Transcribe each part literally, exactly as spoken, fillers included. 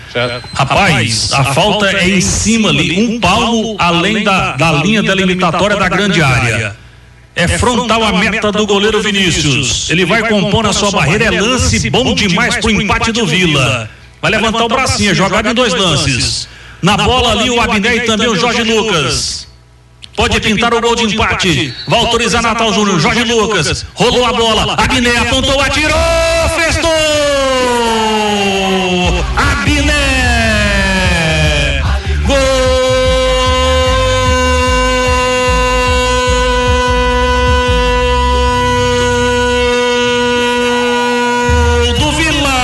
Rapaz, a falta é em cima ali, um palmo além da, da linha delimitatória da grande área. É frontal a meta do goleiro Vinícius. Ele vai compor na sua barreira, é lance bom demais pro empate do Vila. Vai levantar o bracinho, é jogado em dois lances. Na bola ali o Abner e também o Jorge Lucas. Pode pintar o gol de empate. Vai autorizar Natal Júnior. Jorge Lucas. Rolou a bola. Abner apontou, atirou. Festou! Abner! Gol! Do Vila!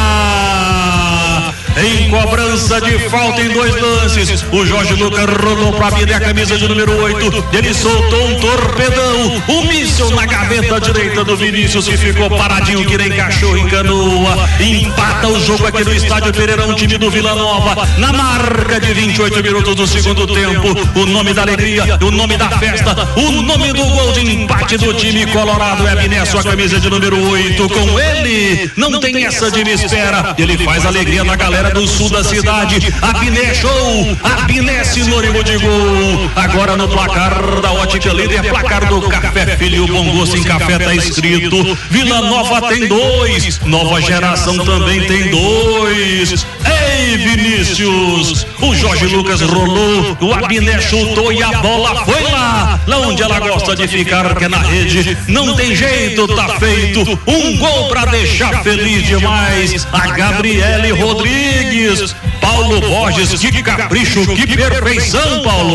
Em cobrança de falta em dois lances. O Jorge Lucas rolou para Abner, a camisa de número oito. Ele soltou um torpedão. Um míssil na gaveta direita do Vinícius, que ficou paradinho que nem cachorro em canoa. Empata o jogo aqui no estádio Pereirão, time do Vila Nova. Na marca de vinte e oito minutos do segundo tempo. O nome da alegria, o nome da festa, o nome do gol de empate do time colorado é Abner, sua camisa de número oito. Com ele, não tem essa de me espera. Ele faz alegria na galera do sul da cidade. Abner show, Abner sinônimo de gol. Agora no placar da Ótica Líder, placar do Café Filho, bom gosto em café tá escrito. Vila Nova tem dois, nova geração também tem dois. Ei, Vinícius, o Jorge Lucas rolou, o Abner chutou e a bola foi lá, lá onde ela gosta de ficar, que é na rede. Não tem jeito, tá feito. Um gol pra deixar feliz demais a Gabriele Rodrigues. Paulo Borges, que capricho, que perfeição, Paulo.